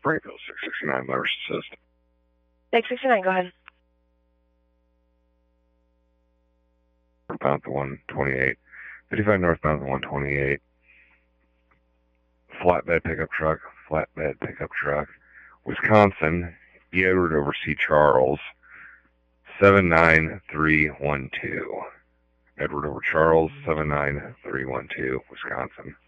Springfield 669 Motorist Assist. 669, go ahead. Northbound to 128. 55 northbound to 128. Flatbed pickup truck. Wisconsin, Edward over C. Charles, 79312. Edward over Charles, 79312, Wisconsin.